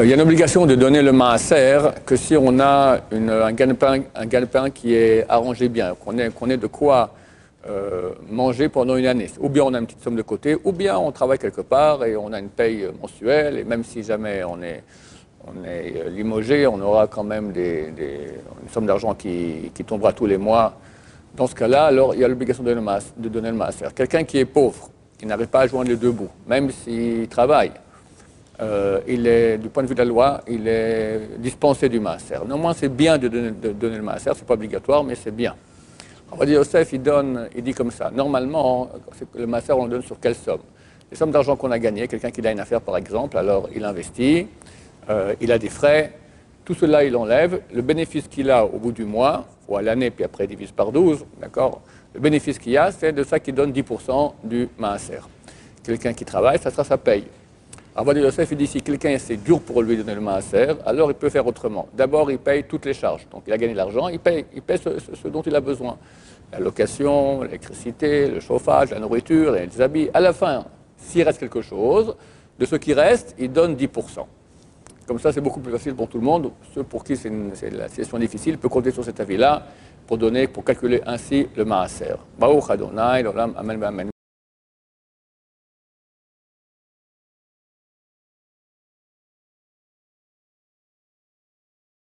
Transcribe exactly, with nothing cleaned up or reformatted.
il y a une obligation de donner le maaser que si on a une, un gagne-pain un gagne-pain qui est arrangé bien, qu'on ait, qu'on ait de quoi euh, manger pendant une année. Ou bien on a une petite somme de côté, ou bien on travaille quelque part et on a une paye mensuelle, et même si jamais on est, on est limogé, on aura quand même des, des, une somme d'argent qui, qui tombera tous les mois. Dans ce cas-là, alors il y a l'obligation de, de donner le maaser. Quelqu'un qui est pauvre, qui n'arrive pas à joindre les deux bouts, même s'il travaille, Euh, il est, du point de vue de la loi, il est dispensé du maaser. Néanmoins, c'est bien de donner, de donner le maaser, c'est pas obligatoire, mais c'est bien. On va dire, Yosef, il donne, il dit comme ça. Normalement, le maaser, on le donne sur quelle somme? Les sommes d'argent qu'on a gagnées, quelqu'un qui a une affaire par exemple, alors il investit, euh, il a des frais, tout cela il enlève. Le bénéfice qu'il a au bout du mois, ou à l'année, puis après il divise par douze, d'accord? Le bénéfice qu'il y a, c'est de ça qui donne dix pour cent du maaser. Quelqu'un qui travaille, ça sera sa paye. Alors, Yosef, il dit, si quelqu'un, c'est dur pour lui de donner le maaser, alors il peut faire autrement. D'abord, il paye toutes les charges. Donc, il a gagné de l'argent, il paye, il paye ce, ce, ce dont il a besoin. La location, l'électricité, le chauffage, la nourriture, et les habits. À la fin, s'il reste quelque chose, de ce qui reste, il donne dix pour cent. Comme ça, c'est beaucoup plus facile pour tout le monde. Ceux pour qui c'est, une, c'est la situation difficile peuvent compter sur cet avis-là pour donner, pour calculer ainsi le maaser. Baruch Adonai, l'olam, amen, amen.